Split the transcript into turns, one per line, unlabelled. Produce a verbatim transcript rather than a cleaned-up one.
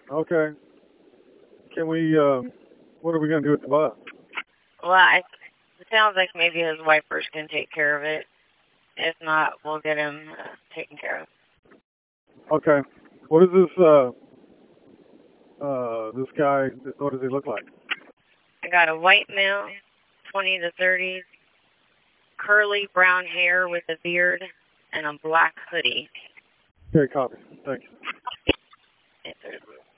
Okay. Can we, uh, what are we going to do with the bus?
Well, I, it sounds like maybe his wipers can take care of it. If not, we'll get him uh, taken care of.
Okay. What is this, uh, uh, this guy, what does he look like?
I got a white male, twenty to thirty, curly brown hair with a beard, and a black hoodie.
Okay, copy. Thank you.